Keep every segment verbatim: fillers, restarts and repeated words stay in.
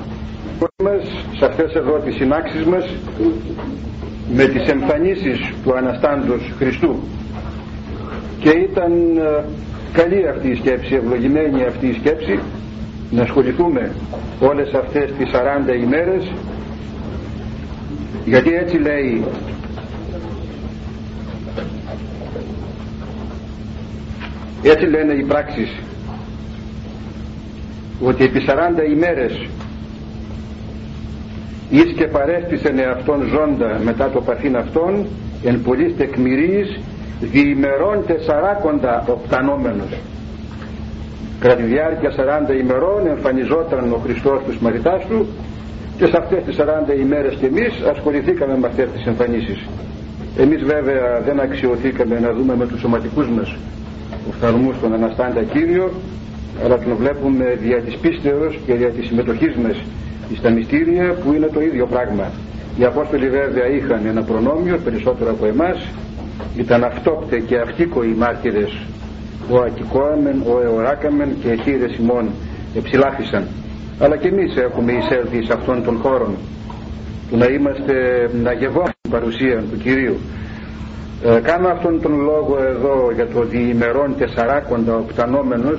Σε αυτές εδώ τις συνάξεις μας με τις εμφανίσεις του Αναστάντος Χριστού, και ήταν καλή αυτή η σκέψη, ευλογημένη αυτή η σκέψη, να ασχοληθούμε όλες αυτές τις σαράντα ημέρες, γιατί έτσι λέει έτσι λένε οι πράξεις, ότι επί σαράντα ημέρες εις και παρέστησεν εαυτόν ζώντα μετά το παθήν αυτόν εν πολλής τεκμηρίης διημερών τεσσαράκοντα οπτανόμενος. Κατά τη διάρκεια σαράντα ημερών εμφανιζόταν ο Χριστός στους μαθητάς του, και σε αυτές τις σαράντα ημέρες και εμείς ασχοληθήκαμε με αυτές τις εμφανίσεις. Εμείς βέβαια δεν αξιωθήκαμε να δούμε με τους σωματικούς μας οφθαλμούς τον Αναστάντα Κύριο, αλλά τον βλέπουμε δια της πίστεως και δια της συμμετοχής μας στα μυστήρια, που είναι το ίδιο πράγμα. Οι Απόστολοι βέβαια είχαν ένα προνόμιο περισσότερο από εμάς, ήταν αυτόπτε και αυτίκοοι μάρτυρες, ο ακικόαμεν, ο εωράκαμεν και εχείρες ημών εψηλάφισαν. Αλλά και εμείς έχουμε εισέλθει σε αυτόν τον χώρο του να είμαστε, να γευόμαστε την παρουσία του Κυρίου. Ε, κάνω αυτόν τον λόγο εδώ για το διημερών τεσσαράκοντα οπτανόμενος,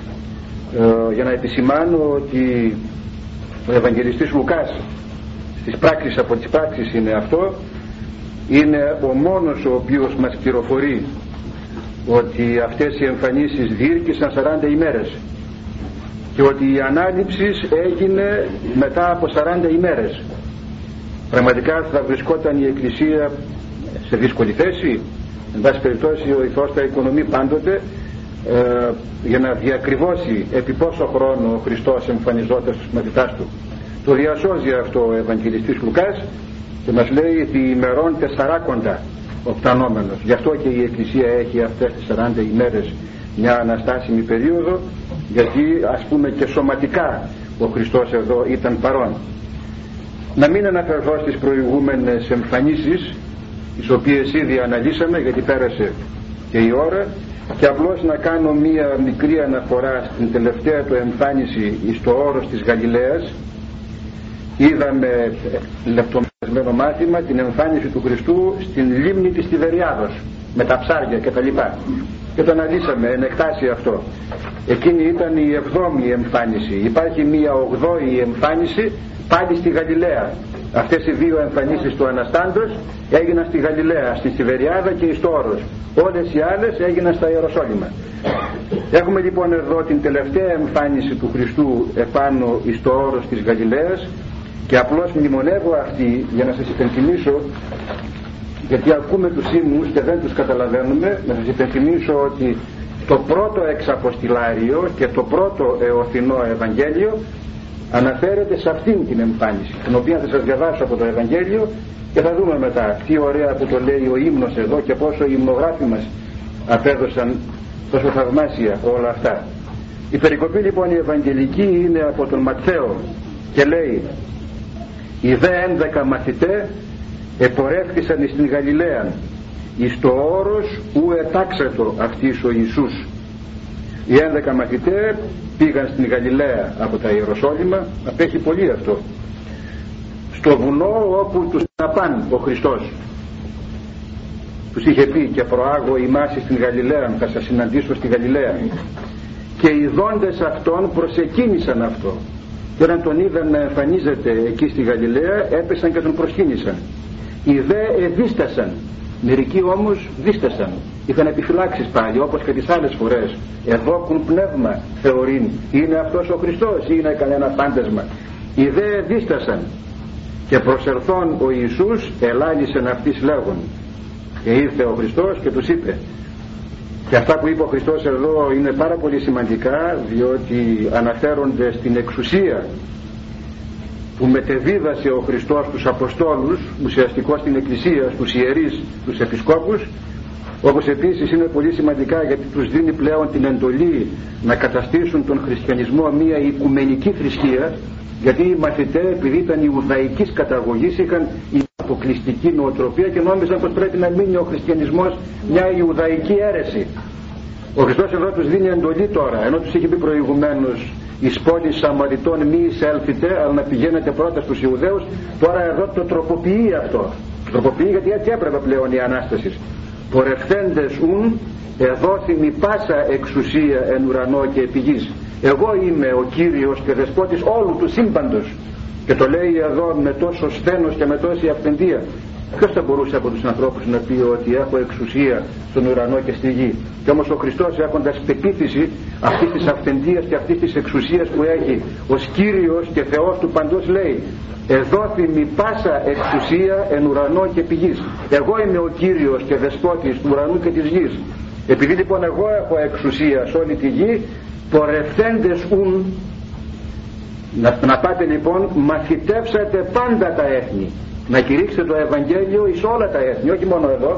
ε, για να επισημάνω ότι ο Ευαγγελιστής Λουκάς στις πράξεις, από τις πράξεις είναι αυτό, είναι ο μόνος ο οποίος μας πληροφορεί ότι αυτές οι εμφανίσεις διήρκησαν σαράντα ημέρες και ότι η ανάληψη έγινε μετά από σαράντα ημέρες. Πραγματικά θα βρισκόταν η Εκκλησία σε δύσκολη θέση. Εν πάση περιπτώσει ο ηθός θα οικονομεί πάντοτε ε, για να διακριβώσει επί πόσο χρόνο ο Χριστός εμφανιζόταν στους μαθητάς του. Το διασώζει αυτό ο Ευαγγελιστής Λουκάς και μας λέει διημερών τεσσαράκοντα οπτανόμενος. Γι' αυτό και η Εκκλησία έχει αυτές τις σαράντα ημέρες μια αναστάσιμη περίοδο, γιατί ας πούμε και σωματικά ο Χριστός εδώ ήταν παρόν. Να μην αναφερθώ στις προηγούμενες εμφανίσεις, τις οποίες ήδη αναλύσαμε γιατί πέρασε και η ώρα, και απλώς να κάνω μία μικρή αναφορά στην τελευταία του εμφάνιση στο όρος της Γαλιλαίας. Είδαμε λεπτομερασμένο μάθημα την εμφάνιση του Χριστού στην λίμνη της Τιβεριάδος με τα ψάρια και τα λοιπά, και το αναλύσαμε εν εκτάσει αυτό. Εκείνη ήταν η εβδόμη εμφάνιση. Υπάρχει μία ογδόη εμφάνιση πάλι στη Γαλιλαία. Αυτές οι δύο εμφανίσεις του Αναστάντος έγιναν στη Γαλιλαία, στη Τιβεριάδα και στο όρος. Όλες οι άλλες έγιναν στα Ιεροσόλυμα. Έχουμε λοιπόν εδώ την τελευταία εμφάνιση του Χριστού επάνω στο όρος της Γαλιλαίας, και απλώς μνημονεύω αυτή για να σας υπενθυμίσω, γιατί ακούμε τους ύμνους και δεν τους καταλαβαίνουμε, να σας υπενθυμίσω ότι το πρώτο εξαποστηλάριο και το πρώτο εωθινό Ευαγγέλιο αναφέρεται σε αυτήν την εμφάνιση, την οποία θα σας διαβάσω από το Ευαγγέλιο και θα δούμε μετά τι ωραία που το λέει ο ύμνος εδώ και πόσο οι υμνογράφοι μας απέδωσαν τόσο θαυμάσια όλα αυτά. Η περικοπή λοιπόν η Ευαγγελική είναι από τον Ματθαίο και λέει: «Οι δε ένδεκα μαθητέ επορεύθησαν στην Γαλιλαίαν, εις το όρος ου ετάξετο αυτής ο Ιησούς». Οι ένδεκα μαθητέ πήγαν στην Γαλιλαία από τα Ιεροσόλυμα, απέχει πολύ αυτό, στο βουνό όπου τους απάν ο Χριστός. Τους είχε πει: «Και προάγω ημάς στην Γαλιλαία, θα σας συναντήσω στη Γαλιλαία». Και οι δόντες αυτών προσεκίνησαν αυτό, και όταν τον είδαν να εμφανίζεται εκεί στη Γαλιλαία έπεσαν και τον προσκύνησαν. Οι δε εδίστασαν, μερικοί όμως δίστασαν, είχαν επιφυλάξεις πάλι, όπως και τις άλλες φορές. Εδώκουν πνεύμα θεωρήν, είναι αυτός ο Χριστός ή είναι κανένα φάντασμα. Οι δε εδίστασαν, και προσερθών ο Ιησούς ελάλησεν αυτής λέγον. Και ήρθε ο Χριστός και τους είπε. Και αυτά που είπε ο Χριστός εδώ είναι πάρα πολύ σημαντικά, διότι αναφέρονται στην εξουσία που μετεδίδασε ο Χριστός στους Αποστόλους, ουσιαστικώς στην Εκκλησία, στους ιερείς, τους επισκόπους, όπως επίσης είναι πολύ σημαντικά γιατί τους δίνει πλέον την εντολή να καταστήσουν τον χριστιανισμό μια οικουμενική θρησκεία, γιατί οι μαθητές, επειδή ήταν ιουδαϊκής καταγωγής, είχαν η αποκλειστική νοοτροπία και νόμιζαν πως πρέπει να μείνει ο χριστιανισμός μια ιουδαϊκή αίρεση. Ο Χριστός εδώ τους δίνει εντολή τώρα, ενώ τους είχε πει προηγουμένως εις πόλης Σαμαριτών μη εισέλθετε, αλλά να πηγαίνετε πρώτα στους Ιουδαίους. Τώρα εδώ το τροποποιεί αυτό. Το τροποποιεί γιατί έτσι έπρεπε πλέον η Ανάσταση. Πορευθέντες ουν εδόθη πάσα εξουσία εν ουρανό και επί γης. Εγώ είμαι ο Κύριος και Δεσπότης όλου του σύμπαντος. Και το λέει εδώ με τόσο σθένος και με τόση αυθεντία. Ποιος θα μπορούσε από τους ανθρώπους να πει ότι έχω εξουσία στον ουρανό και στη γη? Και όμως ο Χριστός, έχοντας πεποίθηση αυτής της αυθεντίας και αυτής της εξουσίας που έχει ως Κύριος και Θεός του παντός, λέει εδόθη μη πάσα εξουσία εν ουρανό και επί γης. Εγώ είμαι ο Κύριος και Δεσπότης του ουρανού και της γης. Επειδή λοιπόν εγώ έχω εξουσία σε όλη τη γη, πορευθέντες ουν, να, να πάτε λοιπόν, μαθητεύσατε πάντα τα έθνη, να κηρύξετε το Ευαγγέλιο εις όλα τα έθνη, όχι μόνο εδώ,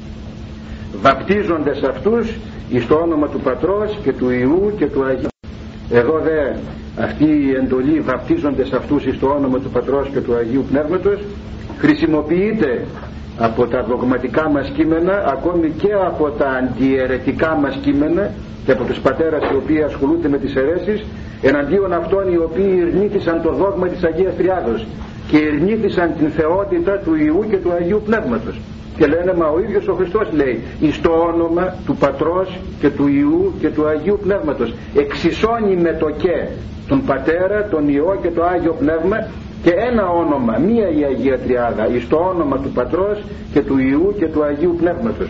βαπτίζοντες αυτούς εις το όνομα του Πατρός και του Υιού και του Αγίου. Εδώ δε αυτή η εντολή βαπτίζοντες αυτούς εις το όνομα του Πατρός και του Αγίου Πνεύματος χρησιμοποιείται από τα δογματικά μας κείμενα, ακόμη και από τα αντιαιρετικά μας κείμενα και από τους πατέρας οι οποίοι ασχολούνται με τις αιρέσεις, εναντίον αυτών οι οποίοι ειρνήθησαν το δόγμα της Αγίας Τριάδος και ειρνήθησαν την θεότητα του Υιού και του Αγίου Πνεύματος. Και λένε, μα ο ίδιος ο Χριστός λέει εις το όνομα του Πατρός και του Υιού και του Αγίου Πνεύματος. Εξισώνει με το και τον Πατέρα, τον Υιό και το Άγιο Πνεύμα, και ένα όνομα, μία η Αγία Τριάδα, εις το όνομα του Πατρός και του Υιού και του Αγίου Πνεύματος.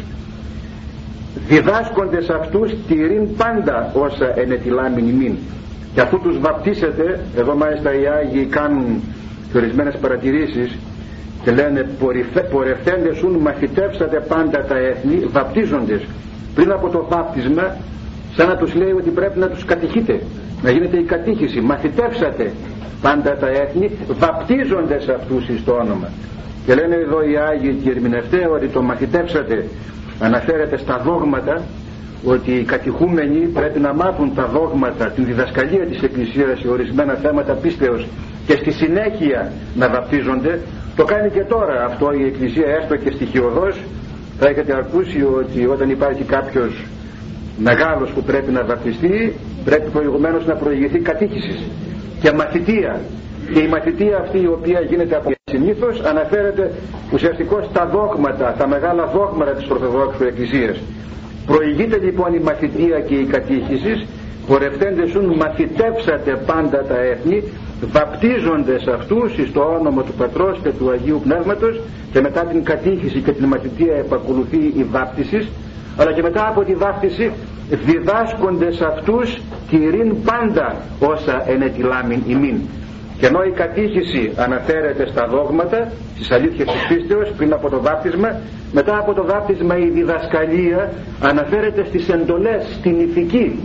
Διδάσκοντες αυτούς τηρήν πάντα όσα ενετιλάμιν ημίν. Και αφού τους βαπτίσετε, εδώ μάλιστα οι Άγιοι κάνουν και ορισμένες παρατηρήσεις και λένε πορευθέντες ουν μαθητεύσατε πάντα τα έθνη, βαπτίζοντες. Πριν από το βάπτισμα, σαν να τους λέει ότι πρέπει να τους κατηχείτε, να γίνεται η κατήχηση. Μαθητεύσατε πάντα τα έθνη, βαπτίζοντες αυτούς εις το όνομα. Και λένε εδώ οι Άγιοι και οι ερμηνευτές ότι το μαθητεύσατε αναφέρεται στα δόγματα, ότι οι κατηχούμενοι πρέπει να μάθουν τα δόγματα, την διδασκαλία της Εκκλησίας σε ορισμένα θέματα πίστεως και στη συνέχεια να βαπτίζονται. Το κάνει και τώρα αυτό η Εκκλησία, έστω και στοιχειωδώς. Θα έχετε ακούσει ότι όταν υπάρχει κάποιος μεγάλος που πρέπει να βαπτιστεί, πρέπει προηγουμένως να προηγηθεί κατήχησης και μαθητεία. Και η μαθητεία αυτή, η οποία γίνεται από συνήθως, αναφέρεται ουσιαστικώς στα δόγματα, τα μεγάλα δόγματα της Ορθοδόξου Εκκλησίας. Προηγείται λοιπόν η μαθητεία και η κατήχηση. Πορευθέντες ουν μαθητεύσατε πάντα τα έθνη, βαπτίζοντες αυτούς εις το όνομα του Πατρός και του Αγίου Πνεύματος. Και μετά την κατήχηση και την μαθητεία επακολουθεί η βάπτιση, αλλά και μετά από τη βάπτιση διδάσκοντες αυτούς τηρήν πάντα όσα ενετιλάμιν ημίν. Και ενώ η κατήχηση αναφέρεται στα δόγματα, στις αλήθειες της πίστεως πριν από το βάπτισμα, μετά από το βάπτισμα η διδασκαλία αναφέρεται στις εντολές, στην ηθική.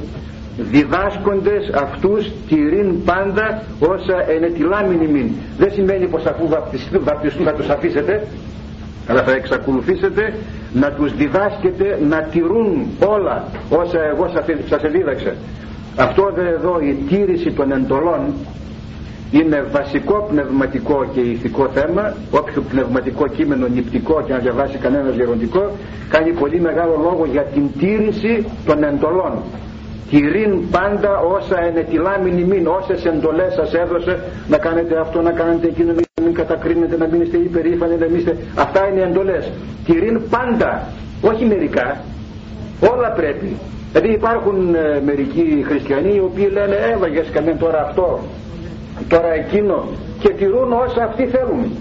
Διδάσκοντες αυτούς τηρήν πάντα όσα ενετιλάμιν ημίν. Δεν σημαίνει πως αφού βαπτιστούν, βαπτιστούν θα τους αφήσετε, αλλά θα εξακολουθήσετε να τους διδάσκετε να τηρούν όλα όσα εγώ σας εδίδαξα. Αυτό δε εδώ, η τήρηση των εντολών, είναι βασικό πνευματικό και ηθικό θέμα. Όποιο πνευματικό κείμενο νηπτικό και να διαβάσει κανένας γεροντικό, κάνει πολύ μεγάλο λόγο για την τήρηση των εντολών. Τηρήν πάντα όσα ενετιλάμιν ημίν, όσες εντολές σας έδωσε, να κάνετε αυτό, να κάνετε εκείνο, να μην κατακρίνετε, να μην είστε υπερήφανοι, να μην είστε. Αυτά είναι εντολές. Τηρήν πάντα, όχι μερικά, όλα πρέπει. Δηλαδή υπάρχουν ε, μερικοί χριστιανοί οι οποίοι λένε έβαγες κανένα τώρα αυτό, τώρα εκείνο, και τηρούν όσα αυτοί θέλουν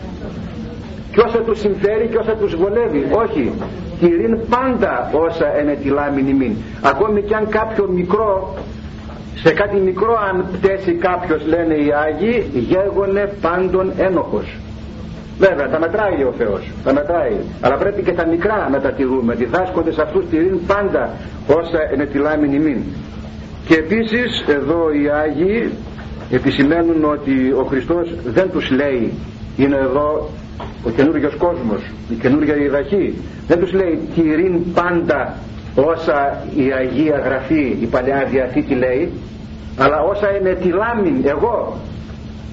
και όσα τους συμφέρει και όσα τους βολεύει. Όχι, τηρήν πάντα όσα ενετιλάμιν ημίν. Ακόμη και αν κάποιο μικρό, σε κάτι μικρό αν πτέσει κάποιος, λένε οι Άγιοι, γέγονε πάντων ένοχος. Βέβαια τα μετράει ο Θεός, τα μετράει, αλλά πρέπει και τα μικρά να τα τηρούμε. Διδάσκοντες αυτούς τηρήν πάντα όσα ενετιλάμιν ημίν. Και επίσης εδώ οι Άγιοι επισημαίνουν ότι ο Χριστός δεν τους λέει, είναι εδώ ο καινούργιος κόσμος, η καινούργια διδαχή, δεν τους λέει τηρήν πάντα όσα η Αγία Γραφή, η Παλαιά Διαθήκη λέει, αλλά όσα ενετιλάμιν εγώ.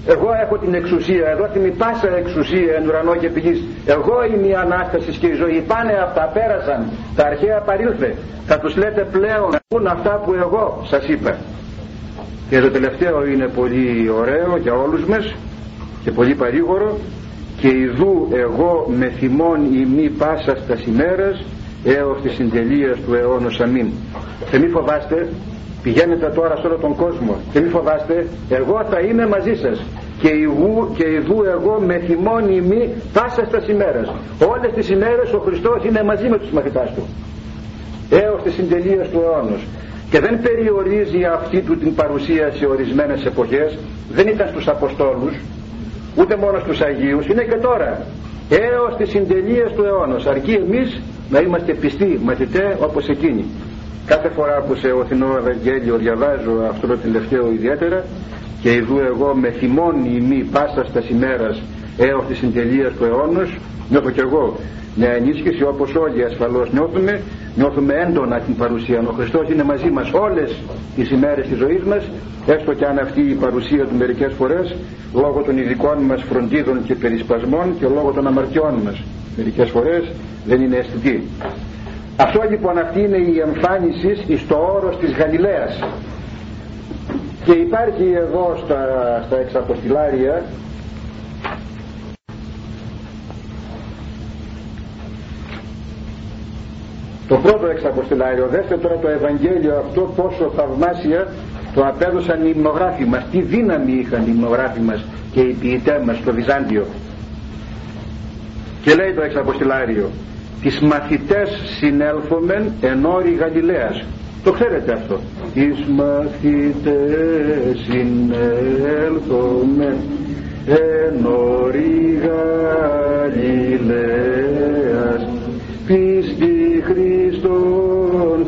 Εγώ έχω την εξουσία, εδώ την πάσα εξουσία εν ουρανό και πηγής. Εγώ είμαι η Ανάσταση και η ζωή. Πάνε αυτά, πέρασαν, τα αρχαία παρήλθε. Θα τους λέτε πλέον να πούν αυτά που εγώ σας είπα. Και το τελευταίο είναι πολύ ωραίο για όλους μας και πολύ παρήγορο. Και ιδού εγώ με θυμών ημί πάσα στα ημέρας έως της συντελείας του αιώνος αμήν. Και μη φοβάστε, πηγαίνετε τώρα σε όλο τον κόσμο και μη φοβάστε, εγώ θα είμαι μαζί σας και ιδού, και ιδού εγώ με θυμών ημί πάσα στα ημέρας. Όλες τις ημέρες ο Χριστός είναι μαζί με τους μαθητάς του έως της συντελείας του αιώνος. Και δεν περιορίζει αυτή του την παρουσία σε ορισμένες εποχές. Δεν ήταν στους Αποστόλους ούτε μόνο στους Αγίους, είναι και τώρα έως τις συντελείες του αιώνος, αρκεί εμείς να είμαστε πιστοί μαθητέ όπως εκείνοι. Κάθε φορά που σε οθινό Ευαγγέλιο διαβάζω αυτό το τελευταίο ιδιαίτερα, και ειδού εγώ με θυμών ημί πάσα στα ημέρας έως τις συντελείες του αιώνος, νιώθω κι εγώ μια ενίσχυση, όπως όλοι ασφαλώς νιώθουμε. Νιώθουμε έντονα την παρουσία. Ο Χριστός είναι μαζί μας όλες τις ημέρες της ζωής μας, έστω κι αν αυτή η παρουσία του μερικές φορές λόγω των ειδικών μας φροντίδων και περισπασμών και λόγω των αμαρτιών μας μερικές φορές δεν είναι αισθητή. Αυτό λοιπόν, αυτή είναι η εμφάνιση εις το όρος της Γαλιλαίας. Και υπάρχει εδώ στα, στα εξαποστηλάρια το πρώτο εξαποστηλάριο. Δέστε τώρα το Ευαγγέλιο αυτό πόσο θαυμάσια το απέδωσαν οι υμνογράφοι μας, τι δύναμη είχαν οι υμνογράφοι μας και οι ποιητές μας στο Βυζάντιο. Και λέει το εξαποστηλάριο, τις μαθητές συνέλθομεν εν όρη Γαλιλαίας. Το ξέρετε αυτό, τις μαθητές συνέλθομεν εν όρη Γαλιλαίας, πίστη Χριστόν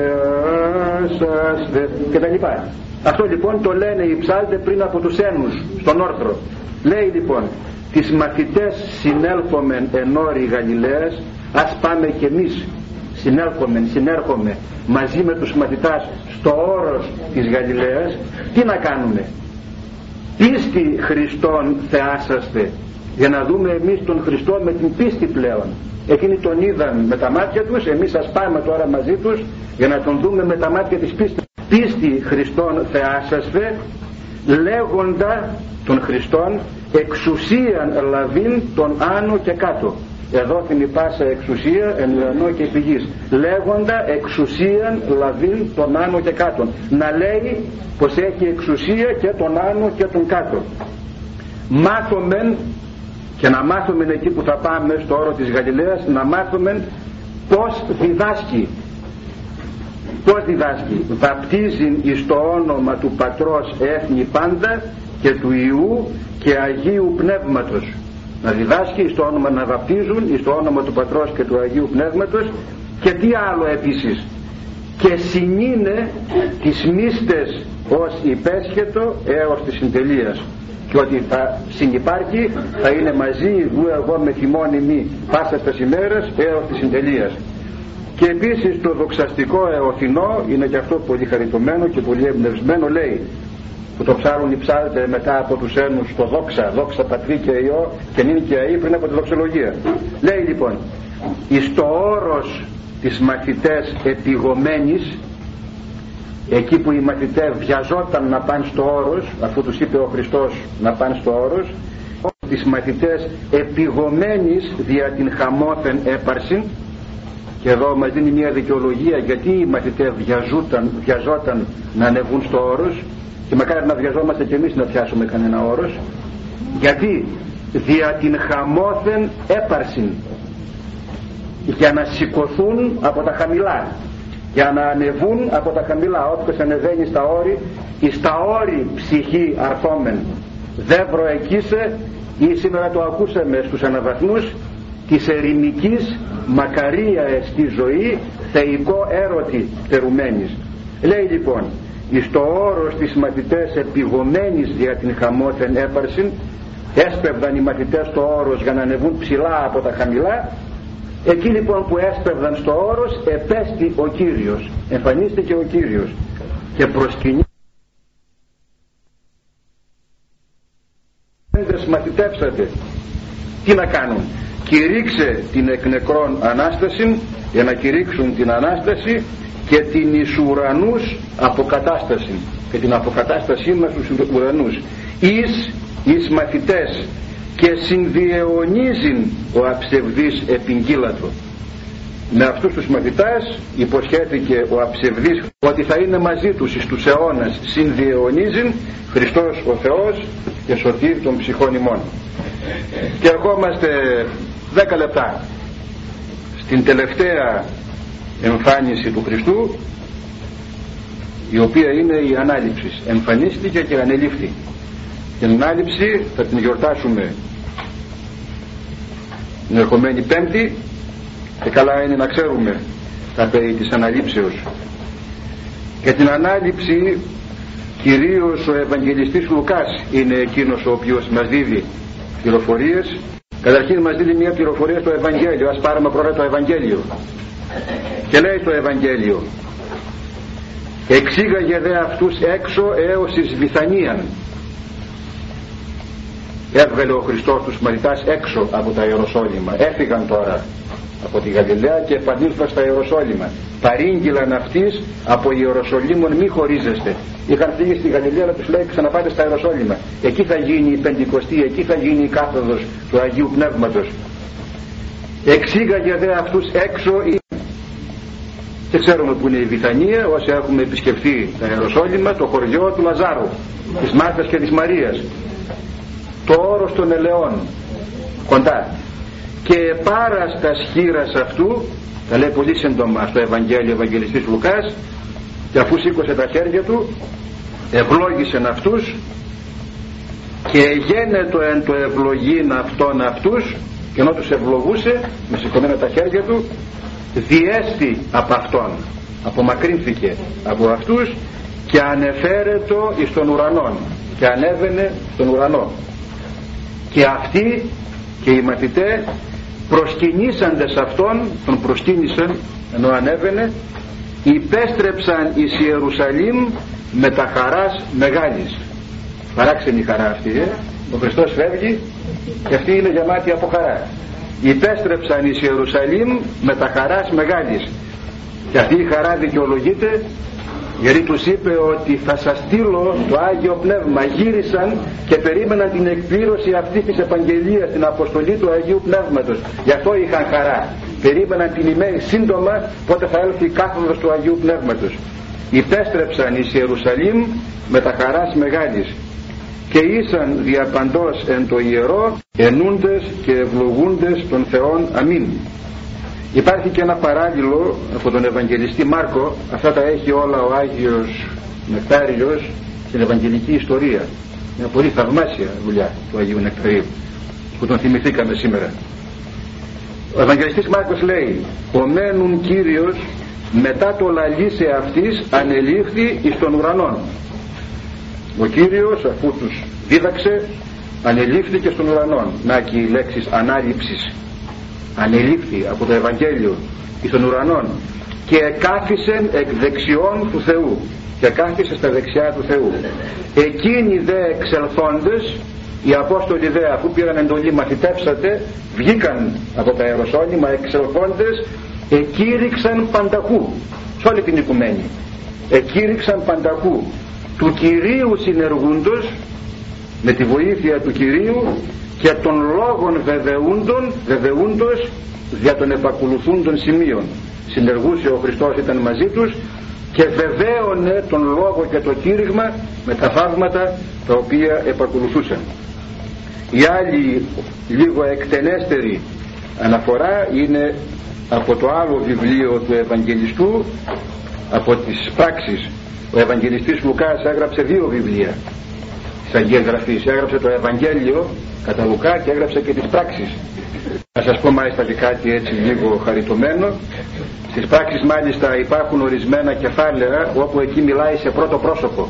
Θεάσας δε, και τα λοιπά. Αυτό λοιπόν το λένε οι ψάλτες πριν από τους ένους στον όρθρο. Λέει λοιπόν, τις μαθητές συνέλθομεν εν όρη Γαλιλαίας. Ας πάμε κι εμείς συνέλθομεν, συνέρχομαι μαζί με τους μαθητάς στο όρος της Γαλιλαίας. Τι να κάνουμε? Πίστη Χριστόν θεάσαστε, για να δούμε εμείς τον Χριστό με την πίστη πλέον. Εκείνοι τον είδαν με τα μάτια τους, εμείς ας πάμε τώρα μαζί τους για να τον δούμε με τα μάτια της πίστης. Πίστη Χριστόν θεάσαστε, λέγοντα τον Χριστόν εξουσίαν λαβήν τον άνω και κάτω. Εδώ την πάσα εξουσία εν ουρανό και επί γης. Λέγοντα εξουσίαν λαβήν τον άνω και κάτω. Να λέει πως έχει εξουσία και τον άνω και τον κάτω. Μάθομεν, και να μάθουμε εκεί που θα πάμε στο όρο της Γαλιλαίας, να μάθουμε πως διδάσκει. Πως διδάσκει? Βαπτίζει εις το όνομα του Πατρός έθνη πάντα και του Υιού και Αγίου Πνεύματος. Να διδάσκει εις το όνομα, να βαπτίζουν εις το όνομα του Πατρός και του Αγίου Πνεύματος. Και τι άλλο επίσης? Και συνήνε τις μύστες ως υπέσχετο έως της συντελείας. Και ότι θα συνυπάρχει, θα είναι μαζί δου εγώ με θυμών ημί πάσα τας ημέρας έως της συντελείας. Και επίσης το δοξαστικό εωθινό είναι και αυτό πολύ χαριτωμένο και πολύ εμπνευσμένο, λέει, που το ψάρουν οι ψάλτες μετά από τους ένους το δόξα, δόξα Πατρί και Υιό και νυν και αεί πριν από τη δοξολογία. Λέει λοιπόν, εις το όρος της μαθητές επιγωμένης, εκεί που οι μαθητές βιαζόταν να πάνε στο όρος, αφού τους είπε ο Χριστός να πάνε στο όρος, τις μαθητές επιγωμένης δια την χαμόθεν έπαρσιν. Και εδώ μας δίνει μια δικαιολογία γιατί οι μαθητές βιαζόταν, βιαζόταν να ανεβούν στο όρος, και μακάρι να βιαζόμαστε και εμείς να πιάσουμε κανένα όρος. Γιατί? Δια την χαμόθεν έπαρσιν, για να σηκωθούν από τα χαμηλά, για να ανεβούν από τα χαμηλά. Όποιος ανεβαίνει στα όρη, εις τα όρη ψυχή αρθόμεν, δεν προεκείσε, ή σήμερα το ακούσαμε στους αναβαθμούς της ερημικής μακαρία εστί ζωή, θεϊκό έρωτη θερουμένης. Λέει λοιπόν, εις το όρος της μαθητές επιγωμένης δια την χαμόθεν έπαρσιν, έσπευδαν οι μαθητές στο όρος για να ανεβούν ψηλά από τα χαμηλά. Εκεί λοιπόν που έσπευδαν στο όρος, επέστη ο Κύριος, εμφανίστηκε ο Κύριος και προσκυνεί μαθητεύσατε. Τι να κάνουν? Κηρύξε την εκ νεκρών Ανάσταση, για να κηρύξουν την Ανάσταση και την εις ουρανούς αποκατάσταση, και την αποκατάστασή μας στους ουρανούς. Εις, εις μαθητές, και συνδιαιωνίζειν ο αψευδής επιγγύλατο. Με αυτούς τους μαθητάς υποσχέθηκε ο αψευδής ότι θα είναι μαζί τους εις τους αιώνας, συνδιαιωνίζειν Χριστός ο Θεός και σωτήρ των ψυχών ημών. Και ερχόμαστε δέκα λεπτά στην τελευταία εμφάνιση του Χριστού, η οποία είναι η ανάληψη. Εμφανίστηκε και ανελήφθη. Την ανάληψη θα την γιορτάσουμε την ερχομένη Πέμπτη, και καλά είναι να ξέρουμε τα περί της αναλήψεως. Και την ανάληψη κυρίως ο Ευαγγελιστής Λουκάς είναι εκείνος ο οποίος μας δίδει πληροφορίες. Καταρχήν μας δίδει μια πληροφορία στο Ευαγγέλιο. Ας πάρουμε πρώτα το Ευαγγέλιο. Και λέει στο Ευαγγέλιο: εξήγαγε δε αυτούς έξω έως εις Βηθανίαν. Έβγαλε ο Χριστός τους μαθητάς έξω από τα Ιεροσόλυμα. Έφυγαν τώρα από τη Γαλιλαία και επανήλθαν στα Ιεροσόλυμα. Παρήγγειλαν αυτής από Ιεροσολύμων μη χωρίζεστε. Είχαν φύγει στη Γαλιλαία, αλλά τους λέει ξαναπάτε στα Ιεροσόλυμα. Εκεί θα γίνει η Πεντηκοστή, εκεί θα γίνει η κάθοδος του Αγίου Πνεύματος. Εξήγαγε δε αυτούς έξω. Και ξέρουμε που είναι η Βηθανία, όσοι έχουμε επισκεφθεί τα Ιεροσόλυμα, το χωριό του Λαζάρου, της Μάρθας και της Μαρίας, το όρος των ελαιών, κοντά. Και πάρας τα σχήρας αυτού, τα λέει πολύ σύντομα στο Ευαγγέλιο Ευαγγελιστής Λουκάς, και αφού σήκωσε τα χέρια του, ευλόγησεν αυτούς, και γένετο εν το ευλογήν αυτών αυτούς, και ενώ τους ευλογούσε με σηκωμένα τα χέρια του, διέστη από αυτόν, απομακρύνθηκε από αυτούς και ανεφέρετο εις τον ουρανόν, και ανέβαινε στον ουρανό. Και αυτοί και οι μαθητές προσκυνήσαντες αυτόν, τον προσκύνησαν ενώ ανέβαινε, υπέστρεψαν εις Ιερουσαλήμ με τα χαράς μεγάλης. Παράξενη χαρά αυτή, ε? Ο Χριστός φεύγει και αυτή είναι γεμάτη από χαρά. Υπέστρεψαν εις Ιερουσαλήμ με τα χαράς μεγάλης. Και αυτή η χαρά δικαιολογείται γιατί τους είπε ότι θα σας στείλω το Άγιο Πνεύμα. Γύρισαν και περίμεναν την εκπλήρωση αυτή της επαγγελίας, την αποστολή του Αγίου Πνεύματος. Γι' αυτό είχαν χαρά. Περίμεναν την ημέρα σύντομα πότε θα έλθει η κάθοδος του Αγίου Πνεύματος. Υπέστρεψαν εις Ιερουσαλήμ με τα χαράς μεγάλης, και ήσαν διαπαντός εν το ιερό ενούντες και ευλογούντες των Θεών. Αμήν. Υπάρχει και ένα παράλληλο από τον Ευαγγελιστή Μάρκο. Αυτά τα έχει όλα ο Άγιος Νεκτάριος στην Ευαγγελική ιστορία. Μια πολύ θαυμάσια δουλειά του Αγίου Νεκταρίου που τον θυμηθήκαμε σήμερα. Ο Ευαγγελιστής Μάρκος λέει: ο μένουν Κύριος μετά το λαλήσε αυτής ανελήφθη εις τον ουρανόν. Ο Κύριος αφού τους δίδαξε ανελήφθηκε στον ουρανόν. Να και οι λέξεις ανάληψης. Ανελήφθη από το Ευαγγέλιο εις τον ουρανόν, και κάθισεν εκ δεξιών του Θεού, και κάθισε στα δεξιά του Θεού. Εκείνοι δε εξελθόντες, οι Απόστολοι δε αφού πήραν εντολή μαθητεύσατε, βγήκαν από τα Ιεροσόλυμα εξελθόντες, εκήρυξαν πανταχού, σε όλη την οικουμένη, εκήρυξαν πανταχού του Κυρίου συνεργούντος, με τη βοήθεια του Κυρίου, και των λόγων βεβαιούντων, βεβαιούντος για τον επακολουθούντων σημείων. Συνεργούσε ο Χριστός, ήταν μαζί τους και βεβαίωνε τον λόγο και το κήρυγμα με τα θαύματα τα οποία επακολουθούσαν. Η άλλη λίγο εκτενέστερη αναφορά είναι από το άλλο βιβλίο του Ευαγγελιστού, από τις πράξεις. Ο Ευαγγελιστής Λουκάς έγραψε δύο βιβλία της Αγίας Γραφής. Έγραψε το Ευαγγέλιο κατά Λουκά και έγραψε και τις πράξεις. Να σας πω μάλιστα και κάτι έτσι λίγο χαριτωμένο. Στις πράξεις μάλιστα υπάρχουν ορισμένα κεφάλαια όπου εκεί μιλάει σε πρώτο πρόσωπο.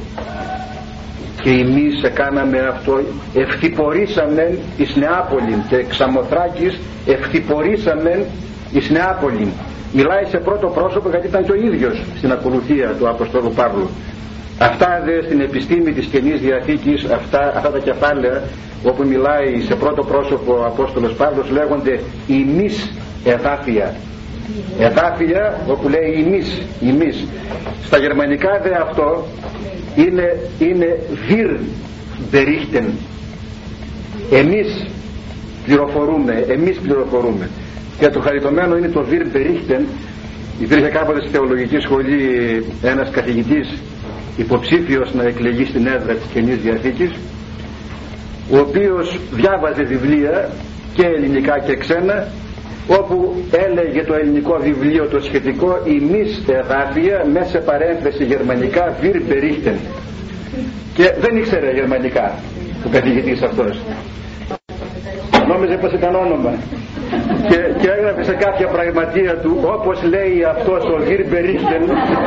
Και εμείς έκαναμε αυτό, ευθυπορήσαμεν εις Νεάπολην, και εξαμοθράκης ευθυπορήσαμεν εις Νεάπολην. Μιλάει σε πρώτο πρόσωπο γιατί ήταν και ο ίδιος στην ακολουθία του Αποστόλου Παύλου. Αυτά δε στην επιστήμη της Καινής Διαθήκης, αυτά, αυτά τα κεφάλαια όπου μιλάει σε πρώτο πρόσωπο ο Απόστολος Παύλος λέγονται ημείς εδάφια. Εδάφια όπου λέει ημείς, ημείς. Στα γερμανικά δε αυτό είναι, είναι wir berichten. Εμείς πληροφορούμε, εμείς πληροφορούμε. Και το χαριτωμένο είναι το wir berichten. Υπήρχε κάποτε στη θεολογική σχολή ένας καθηγητής υποψήφιος να εκλεγεί στην έδρα της Καινής Διαθήκης, ο οποίος διάβαζε βιβλία και ελληνικά και ξένα, όπου έλεγε το ελληνικό βιβλίο το σχετικό ημείς εδάφια μέσα σε παρένθεση γερμανικά wir berichten, και δεν ήξερε γερμανικά ο καθηγητής αυτός, νόμιζε πως ήταν όνομα και, και έγραφε σε κάποια πραγματεία του όπως λέει αυτός ο wir berichten.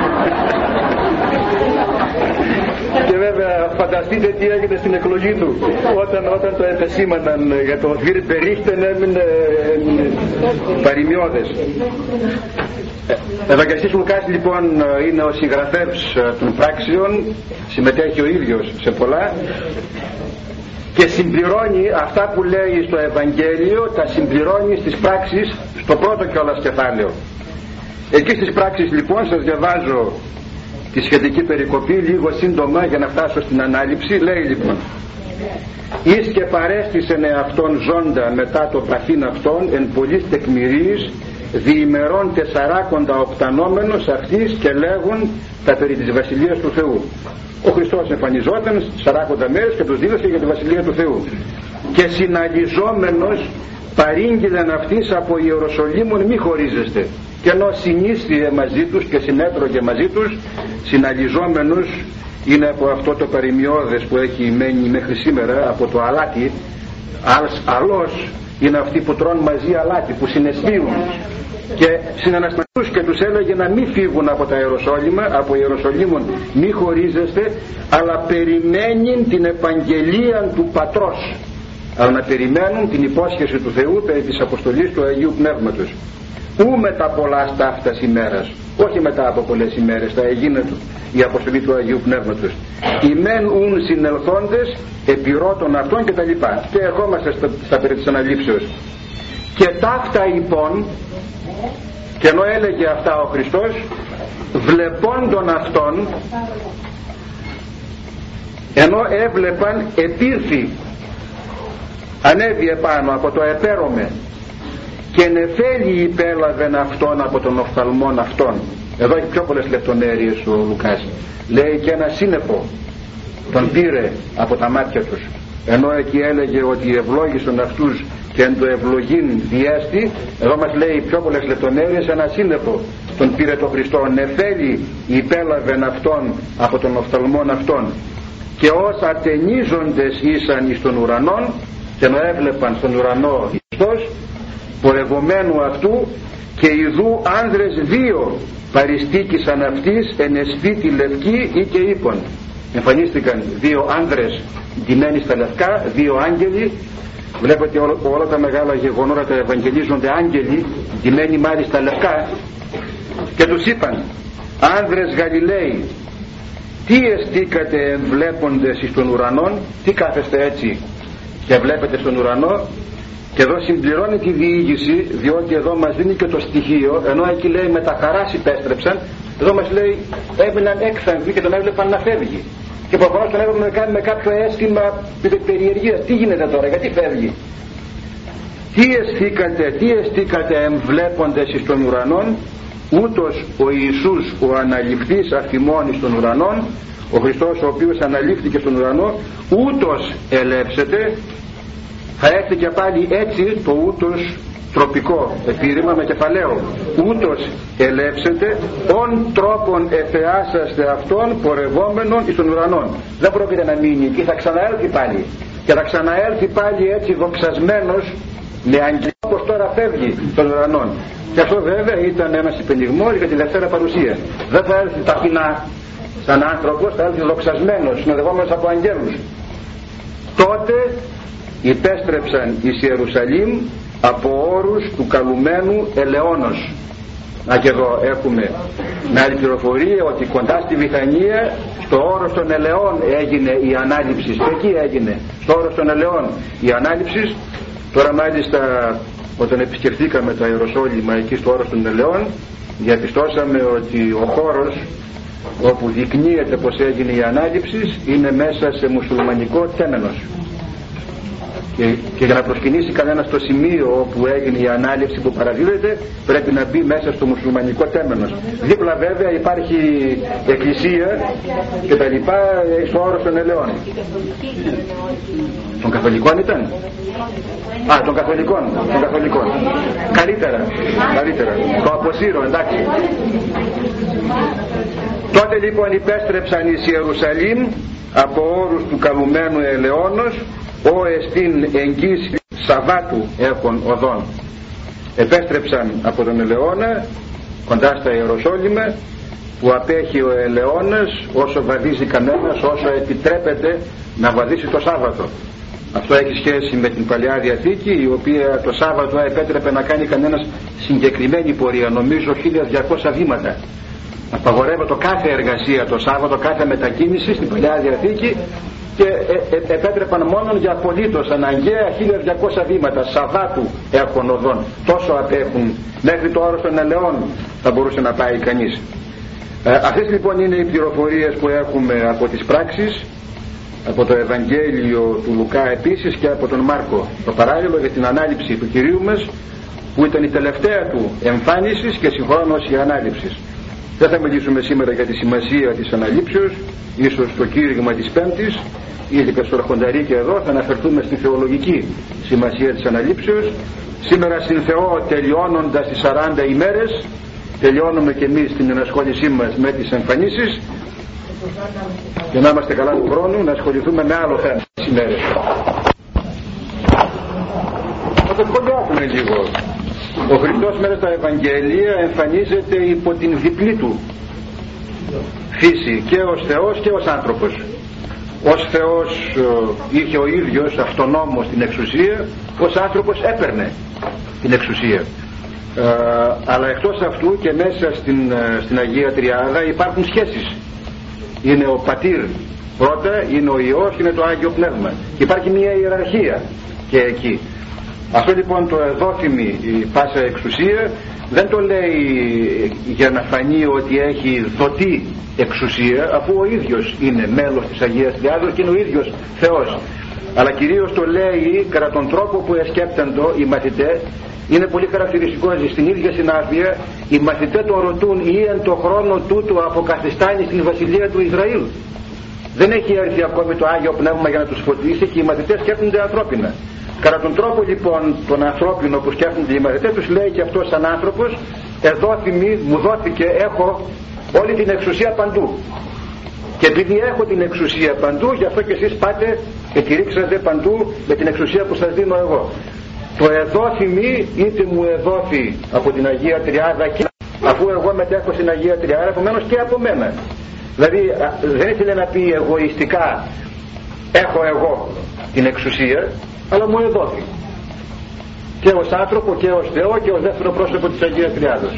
Και βέβαια φανταστείτε τι έγινε στην εκλογή του όταν, όταν το επεσήμαναν για το wir berichten, έμεινε παροιμιώδες. Ευαγγελιστής Λουκάς λοιπόν είναι ο συγγραφέας των πράξεων, συμμετέχει ο ίδιος σε πολλά και συμπληρώνει αυτά που λέει στο Ευαγγέλιο, τα συμπληρώνει στις πράξεις στο πρώτο κιόλας κεφάλαιο. Εκεί στις πράξεις λοιπόν σας διαβάζω τη σχετική περικοπή λίγο σύντομα για να φτάσω στην ανάληψη. Λέει λοιπόν: εις και παρέστησεν εαυτόν ζώντα μετά το παθήν αυτόν εν πολλής τεκμηρίης διημερών τεσσαράκοντα οπτανόμενος αυτής και λέγουν τα περί της Βασιλείας του Θεού. Ο Χριστός εμφανιζόταν σαράκοντα μέρες και τους δήλωσε για τη Βασιλεία του Θεού, και συναγιζόμενος παρήγγειλεν αυτής από Ιεροσολύμων μη χωρίζεστε. Και ενώ συνίστιε μαζί τους και συνέτρωγε μαζί τους, συναλυζόμενος είναι από αυτό το παροιμιώδες που έχει μένει μέχρι σήμερα, από το αλάτι. Αλλός είναι αυτοί που τρώνε μαζί αλάτι, που συναισθίουν, και συναναστατούς και τους έλεγε να μην φύγουν από τα Ιεροσόλυμα, από Ιεροσολύμων μη χωρίζεστε, αλλά περιμένουν την επαγγελία του Πατρός, αλλά να περιμένουν την υπόσχεση του Θεού περί της αποστολής του Αγίου Πνεύματος. Ού μετά πολλά στάφτας ημέρας, όχι μετά από πολλές ημέρες θα έγινε η αποστολή του Αγίου Πνεύματος. Οι μεν ούν συνελθόντες επιρώτων αυτών κτλ. Και ερχόμαστε στα, στα περί της αναλήψεως. Και ταύτα λοιπόν, και ενώ έλεγε αυτά ο Χριστός, βλεπόντων αυτών, ενώ έβλεπαν επήρθη, ανέβη επάνω από το επέρωμε, και νεφέλη υπέλαβεν αυτόν από τον οφθαλμόν αυτόν. Εδώ έχει πιο πολλές λεπτομέρειες ο Λουκάς. Λέει και ένα σύννεφο τον πήρε από τα μάτια τους, ενώ εκεί έλεγε ότι ευλόγησαν αυτούς και εν το ευλογήν διέστη. Εδώ μας λέει πιο πολλές λεπτομέρειες, ένα σύννεφο τον πήρε το Χριστό, νεφέλη υπέλαβεν αυτόν από τον οφθαλμόν αυτόν, και ως ατενίζοντες ήσαν εις τον ουρανόν, και ενώ έβλεπαν στον ουρανό Χριστός πορευομένου αυτού, και ιδού άνδρες δύο παριστήκησαν αυτής εν εσφίτη λευκή ή και είπων. Εμφανίστηκαν δύο άνδρες ντυμένοι στα λευκά, δύο άγγελοι. Βλέπετε όλα, όλα τα μεγάλα γεγονότα τα ευαγγελίζονται άγγελοι, ντυμένοι μάλιστα λευκά, και τους είπαν: άνδρες Γαλιλαίοι, τι εστίκατε βλέποντες εις τον ουρανόν, τι κάθεστε έτσι και βλέπετε στον ουρανό? Και εδώ συμπληρώνει τη διήγηση, διότι εδώ μας δίνει και το στοιχείο, ενώ εκεί λέει με τα χαράς υπέστρεψαν, εδώ μας λέει έμειναν έκθαμβοι και τον έβλεπαν να φεύγει. Και προφανώς τον έβλεπαν με κάποιο αίσθημα περιεργίας. Τι γίνεται τώρα, γιατί φεύγει? Τι αισθήκατε, τι αισθήκατε εμβλέποντες εις των ουρανών? Ούτως ο Ιησούς ο αναληφθής αφημών εις των ουρανών, ο Χριστός ο οποίος αναλήφθηκε στον ουρανό, ούτως ελεύσετε. Θα έρθει και πάλι έτσι το ούτως τροπικό επίρρημα με κεφαλαίο. Ούτως ελεύσετε ον τρόπον εφεάσαστε αυτόν πορευόμενον εις των ουρανών. Δεν πρόκειται να μείνει εκεί, θα ξαναέλθει πάλι. Και θα ξαναέλθει πάλι έτσι δοξασμένος με αγγελικό, όπως τώρα φεύγει των ουρανών. Και αυτό βέβαια ήταν ένας υπενιγμός για τη Δευτέρα Παρουσία. Δεν θα έρθει ταπεινά σαν άνθρωπος, θα έρθει δοξασμένος, συνοδευόμενος από αγγέλους. Τότε υπέστρεψαν εις Ιερουσαλήμ από όρους του καλουμένου ελαιώνος. Να και εδώ έχουμε μια άλλη πληροφορία ότι κοντά στη Βηθανία, στο όρος των Ελαιών έγινε η ανάληψη. Εκεί έγινε, στο όρος των Ελαιών η ανάληψη. Τώρα μάλιστα όταν επισκεφθήκαμε τα Ιεροσόλυμα εκεί στο όρος των Ελαιών, διαπιστώσαμε ότι ο χώρος όπου δεικνύεται πως έγινε η ανάληψη είναι μέσα σε μουσουλμανικό τέμενος. Και, και για να προσκυνήσει κανένα στο σημείο όπου έγινε η ανάληψη που παραδίδεται, πρέπει να μπει μέσα στο μουσουλμανικό τέμενος. Δίπλα βέβαια υπάρχει εκκλησία και τα λοιπά στο όρος των Ελαιών. Των Καθολικών ήταν? Α, των Καθολικών, των Καθολικών. Καλύτερα, καλύτερα. Το αποσύρω, εντάξει. Τότε λοιπόν υπέστρεψαν εις Ιερουσαλήμ από όρους του καλουμένου ελαιώνος, ο εστίν εγγύς Σαββάτου έχουν οδόν. Επέστρεψαν από τον Ελαιώνα κοντά στα Ιεροσόλυμα, που απέχει ο Ελαιώνας όσο βαδίζει κανένας, όσο επιτρέπεται να βαδίσει το Σάββατο. Αυτό έχει σχέση με την Παλαιά Διαθήκη, η οποία το Σάββατο επέτρεπε να κάνει κανένας συγκεκριμένη πορεία, νομίζω χίλια διακόσια βήματα. Απαγορεύεται κάθε εργασία το Σάββατο, κάθε μετακίνηση στην Παλαιά Διαθήκη, και ε, ε, επέτρεπαν μόνο για απολύτως αναγκαία χίλια διακόσια βήματα Σαββάτου έχουν οδόν. Τόσο απέχουν, μέχρι το όρος των Ελαιών θα μπορούσε να πάει κανείς. Ε, αυτές λοιπόν είναι οι πληροφορίες που έχουμε από τις πράξεις, από το Ευαγγέλιο του Λουκά επίσης και από τον Μάρκο. Το παράλληλο για την ανάληψη του Κυρίου μας, που ήταν η τελευταία του εμφάνισης και συγχρόνως η ανάληψη. Δεν θα μιλήσουμε σήμερα για τη σημασία της αναλήψεως, ίσως το κήρυγμα της Πέμπτης, ήδη και στο Αρχονταρί και εδώ θα αναφερθούμε στην θεολογική σημασία της αναλήψεως. Σήμερα στην Θεό, τελειώνοντας τις σαράντα ημέρες, τελειώνουμε και εμείς την ενασχόλησή μας με τις εμφανίσεις, και να είμαστε καλά του χρόνου να ασχοληθούμε με άλλο θέμα τις ημέρες. Θα το σχολιάσουμε λίγο. Ο Χριστός μέσα στα Ευαγγέλια εμφανίζεται υπό την διπλή του φύση, και ως Θεός και ως άνθρωπος. Ως Θεός είχε ο ίδιος αυτονόμος την εξουσία, ως άνθρωπος έπαιρνε την εξουσία. Ε, αλλά εκτός αυτού και μέσα στην, στην Αγία Τριάδα υπάρχουν σχέσεις. Είναι ο Πατήρ πρώτα, είναι ο Υιός και είναι το Άγιο Πνεύμα. Και υπάρχει μια ιεραρχία και εκεί. Αυτό λοιπόν το εδόθυμη η πάσα εξουσία δεν το λέει για να φανεί ότι έχει δοτή εξουσία, αφού ο ίδιος είναι μέλος της Αγίας Τριάδος και είναι ο ίδιος Θεός. Αλλά κυρίως το λέει κατά τον τρόπο που εσκέπταντο οι μαθητές. Είναι πολύ χαρακτηριστικό ότι στην ίδια συνάφεια οι μαθητές τον ρωτούν ή εν το χρόνο τούτου αποκαθιστάνει στην βασιλεία του Ισραήλ. Δεν έχει έρθει ακόμη το Άγιο Πνεύμα για να τους φωτίσει και οι μαθητές σκέφτονται ανθρώπινα. Κατά τον τρόπο λοιπόν τον ανθρώπινο που σκέφτονται οι μαθητές τους λέει και αυτός σαν άνθρωπος, εδόθυμη μου δόθηκε, έχω όλη την εξουσία παντού. Και επειδή έχω την εξουσία παντού, γι' αυτό και εσείς πάτε και κηρύξατε παντού με την εξουσία που σας δίνω εγώ. Το εδόθυμη είτε μου εδόθη από την Αγία Τριάδα, και αφού εγώ μετέχω στην Αγία Τριάδα, επομένως και από μένα. Δηλαδή δεν ήθελε να πει εγωιστικά έχω εγώ την εξουσία, αλλά μου εδόθη και ως άνθρωπο και ως Θεό και ως δεύτερο πρόσωπο της Αγίας Τριάδος.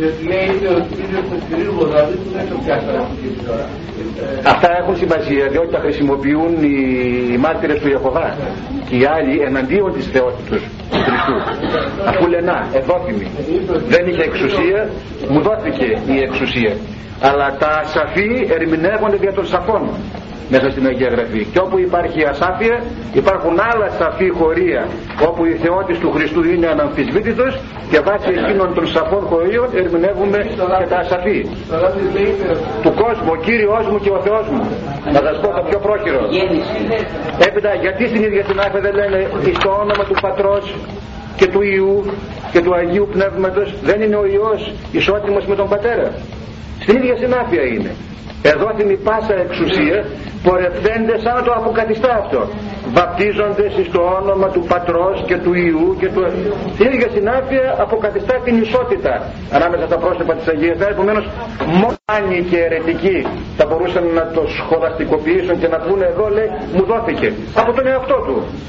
Αυτά έχουν σημασία, διότι τα χρησιμοποιούν οι μάρτυρες του Ιεχωβά και οι άλλοι εναντίον της θεότητος του Χριστού, αφού λένε να, εδόθυμη, δεν είχε εξουσία, μου δόθηκε η εξουσία. Αλλά τα ασαφή ερμηνεύονται δια των σαφών μέσα στην Αγία Γραφή. Και όπου υπάρχει ασάφεια, υπάρχουν άλλα σαφή χωρία όπου η θεότης του Χριστού είναι αναμφισβήτητος, και βάσει εκείνων των σαφών χωρίων ερμηνεύουμε και τα ασαφή του κόσμου. Ο Κύριος μου και ο Θεός μου. Να σας πω το πιο πρόχειρο. Έπειτα γιατί στην ίδια συνάφεια δεν λένε εις το όνομα του Πατρός και του Υιού και του Αγίου Πνεύματος? Δεν είναι ο Υιός ισότιμος με τον Πατέρα? Στην ίδια συνάφεια είναι. Εδόθυμη πάσα εξουσία, πορευθένται σαν να το αποκαθιστά αυτό. Βαπτίζονται στο όνομα του Πατρός και του Υιού και του... Στην ίδια συνάφεια αποκαθιστά την ισότητα ανάμεσα στα πρόσωπα της Αγίας Τριάδας. Επομένως μόνοι και αιρετικοί θα μπορούσαν να το σχολαστικοποιήσουν και να πούνε εδώ λέει μου δόθηκε από τον εαυτό του.